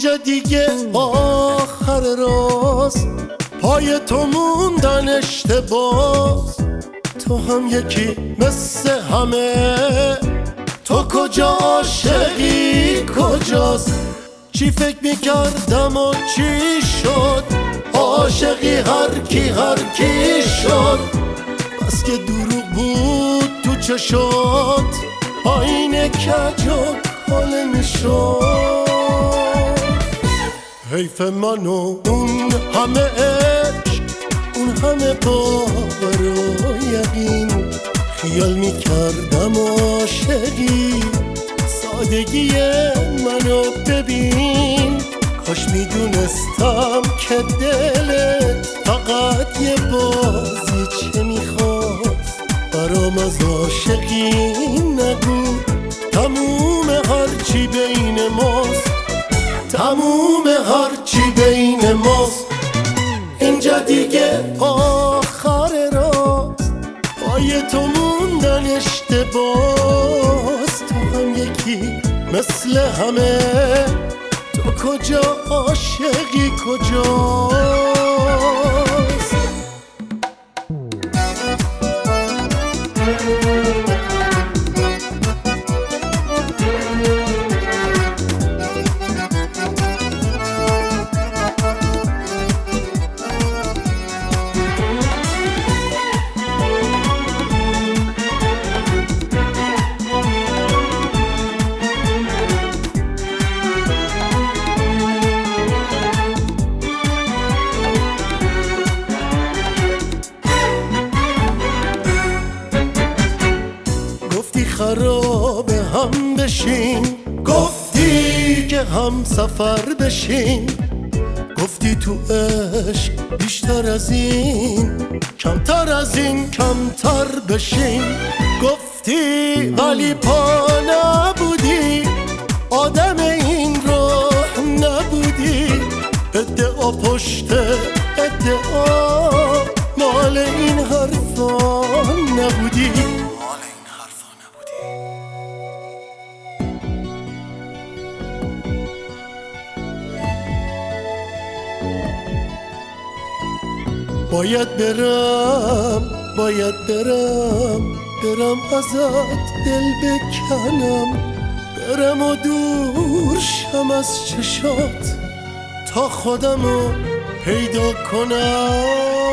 اینجا دیگه آخر راست، پای تو موندن اشتباس. تو هم یکی مثل همه، تو کجا عاشقی کجاست؟ چی فکر میکردم و چی شد؟ عاشقی هر کی شد. بس که دروغ بود تو چشات، آینه کج و کله میشد. حیف من و اون همه عشق، اون همه باور و یقین. خیال میکردم عاشقی، سادگی منو ببین. کاش میدونستم که دلت فقط یه بازی چه میخواست. برام از عاشقی نگو، تموم هرچی بین ماست، تموم هرچی بین ماست. اینجا دیگه آخر راست، پای تو موندن اشتباس. تو هم یکی مثل همه، تو کجا عاشقی کجاست؟ گفتی خراب هم بشین، گفتی که هم سفر بشین. گفتی تو عشق بیشتر از این، کمتر از این کمتر بشین. گفتی ولی پا نبودی، آدم این راه نبودی. ادعا پشت ادعا، مال این حرفا نبودی. باید برم ازت دل بکنم. برم و دور شم از چشات، تا خودمو پیدا کنم.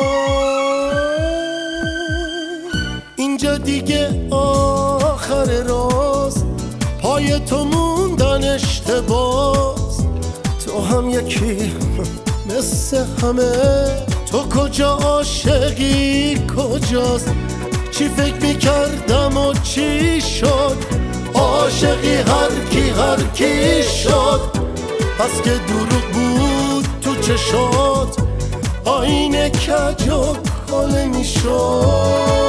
اینجا دیگه آخر راست، پای تو موندن اشتباس. تو هم یکی مثل همه، تو کجا عاشقی کجاست؟ چی فکر میکردم و چی شد؟ عاشقی هر کی شد. پس که دروغ بود تو چشات، آینه کج و کله میشد.